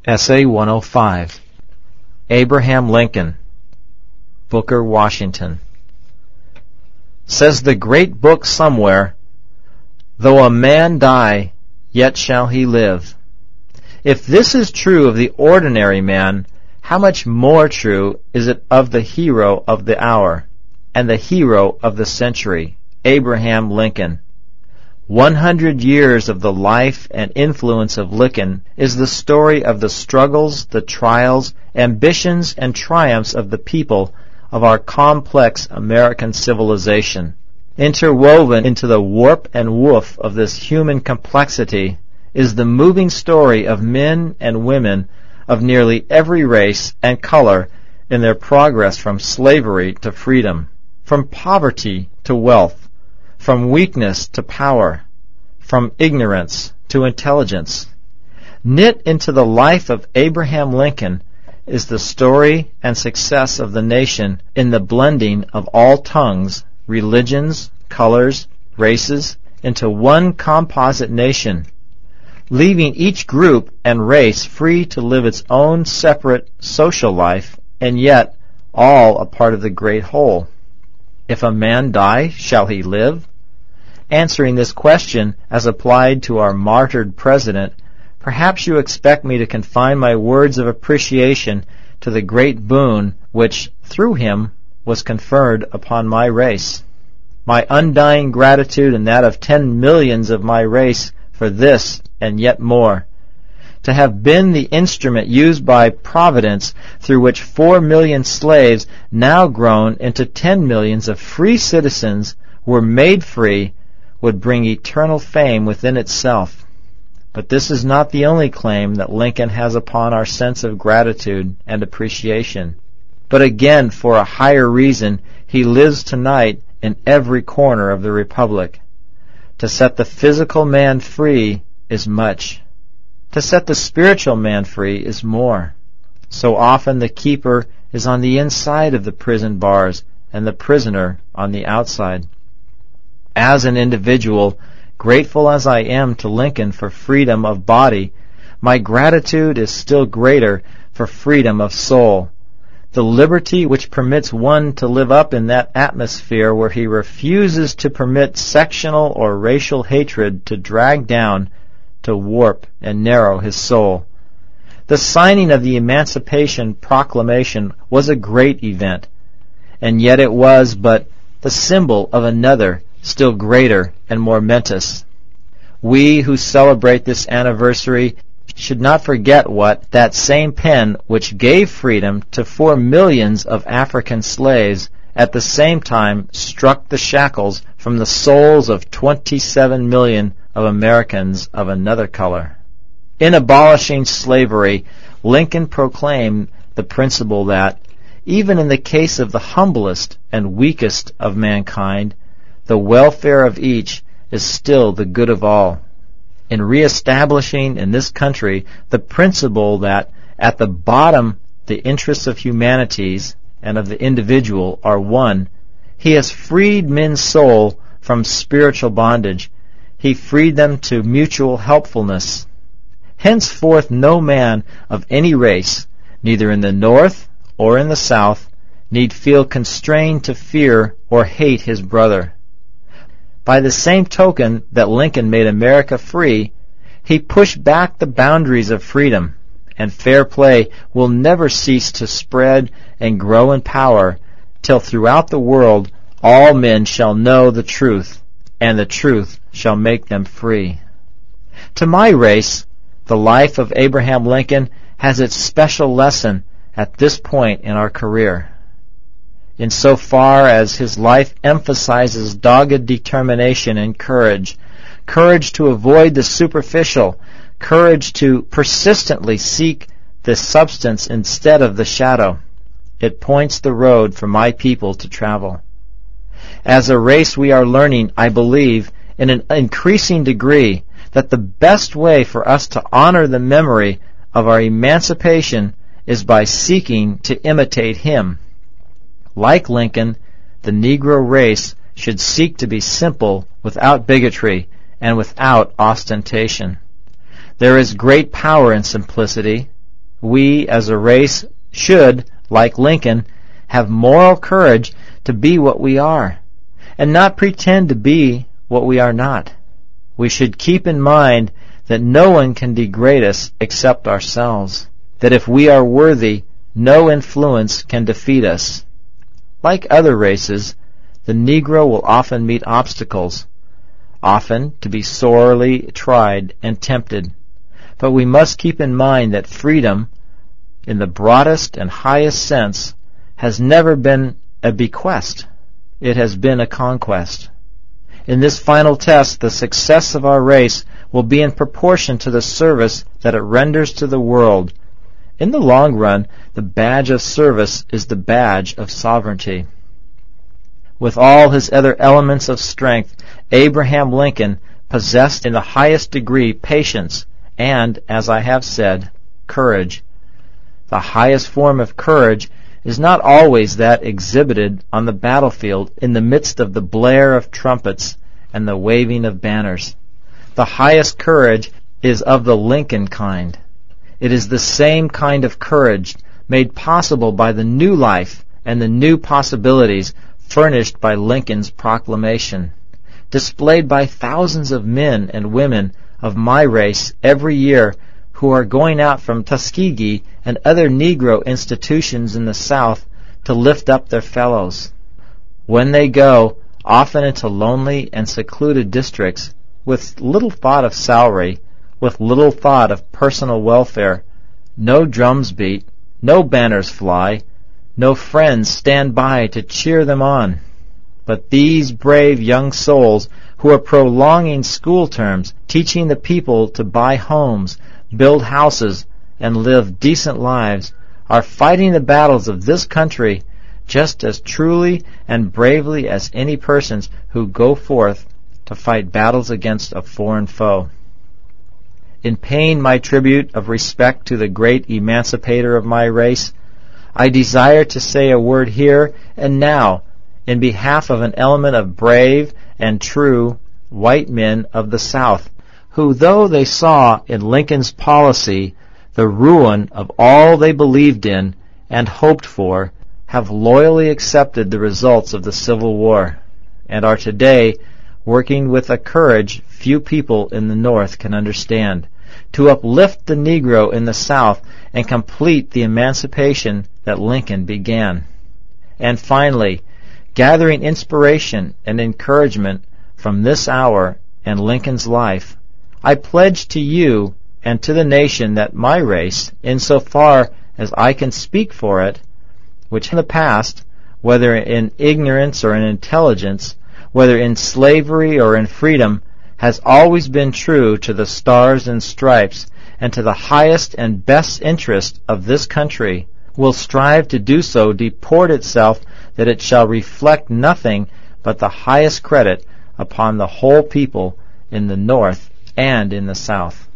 Essay 105. Abraham Lincoln, Booker Washington. Says the great book somewhere, "Though a man die, yet shall he live." If this is true of the ordinary man, how much more true is it of the hero of the hour and the hero of the century, Abraham Lincoln? 100 years of the life and influence of Lincoln is the story of the struggles, the trials, ambitions, and triumphs of the people of our complex American civilization. Interwoven into the warp and woof of this human complexity is the moving story of men and women of nearly every race and color in their progress from slavery to freedom, from poverty to wealth, from weakness to power, from ignorance to intelligence. Knit into the life of Abraham Lincoln is the story and success of the nation in the blending of all tongues, religions, colors, races into one composite nation, leaving each group and race free to live its own separate social life, and yet all a part of the great whole. If a man die, shall he live? Answering this question as applied to our martyred president, perhaps you expect me to confine my words of appreciation to the great boon which, through him, was conferred upon my race. My undying gratitude and that of 10 millions of my race for this and yet more. To have been the instrument used by Providence through which 4 million slaves, now grown into 10 millions of free citizens, were made free, would bring eternal fame within itself. But this is not the only claim that Lincoln has upon our sense of gratitude and appreciation. But again, for a higher reason, he lives tonight in every corner of the Republic. To set the physical man free is much. To set the spiritual man free is more. So often the keeper is on the inside of the prison bars and the prisoner on the outside. As an individual, grateful as I am to Lincoln for freedom of body, my gratitude is still greater for freedom of soul. The liberty which permits one to live up in that atmosphere where he refuses to permit sectional or racial hatred to drag down, to warp and narrow his soul. The signing of the Emancipation Proclamation was a great event, and yet it was but the symbol of another, still greater and more momentous. We who celebrate this anniversary should not forget what that same pen which gave freedom to 4 millions of African slaves at the same time struck the shackles from the souls of 27 million of Americans of another color. In abolishing slavery, Lincoln proclaimed the principle that, even in the case of the humblest and weakest of mankind, the welfare of each is still the good of all. In reestablishing in this country the principle that at the bottom the interests of humanities and of the individual are one, he has freed men's soul from spiritual bondage. He freed them to mutual helpfulness. Henceforth no man of any race, neither in the North or in the South, need feel constrained to fear or hate his brother. By the same token that Lincoln made America free, he pushed back the boundaries of freedom, and fair play will never cease to spread and grow in power till throughout the world all men shall know the truth, and the truth shall make them free. To my race, the life of Abraham Lincoln has its special lesson at this point in our career. In so far as his life emphasizes dogged determination and courage to avoid the superficial, courage to persistently seek the substance instead of the shadow, it points the road for my people to travel. As a race we are learning, I believe, in an increasing degree, that the best way for us to honor the memory of our emancipation is by seeking to imitate him. Like Lincoln, the Negro race should seek to be simple without bigotry and without ostentation. There is great power in simplicity, We, as a race, should, like Lincoln, have moral courage to be what we are, and not pretend to be what we are not. We should keep in mind that no one can degrade us except ourselves, that if we are worthy, no influence can defeat us. Like other races, the Negro will often meet obstacles, often to be sorely tried and tempted. But we must keep in mind that freedom, in the broadest and highest sense, has never been a bequest. It has been a conquest. In this final test, the success of our race will be in proportion to the service that it renders to the world. In the long run, the badge of service is the badge of sovereignty. With all his other elements of strength, Abraham Lincoln possessed in the highest degree patience and, as I have said, courage. The highest form of courage is not always that exhibited on the battlefield in the midst of the blare of trumpets and the waving of banners. The highest courage is of the Lincoln kind. It is the same kind of courage made possible by the new life and the new possibilities furnished by Lincoln's proclamation, displayed by thousands of men and women of my race every year who are going out from Tuskegee and other Negro institutions in the South to lift up their fellows. When they go, often into lonely and secluded districts, with little thought of salary, with little thought of personal welfare, no drums beat, no banners fly, no friends stand by to cheer them on. But these brave young souls who are prolonging school terms, teaching the people to buy homes, build houses, and live decent lives, are fighting the battles of this country just as truly and bravely as any persons who go forth to fight battles against a foreign foe. In paying my tribute of respect to the great emancipator of my race, I desire to say a word here and now in behalf of an element of brave and true white men of the South, who, though they saw in Lincoln's policy the ruin of all they believed in and hoped for, have loyally accepted the results of the Civil War, and are today working with a courage few people in the North can understand, to uplift the Negro in the South and complete the emancipation that Lincoln began. And finally, gathering inspiration and encouragement from this hour and Lincoln's life, I pledge to you and to the nation that my race, insofar as I can speak for it, which in the past, whether in ignorance or in intelligence, whether in slavery or in freedom, has always been true to the stars and stripes and to the highest and best interest of this country, will strive to do so, deport itself that it shall reflect nothing but the highest credit upon the whole people in the North and in the South.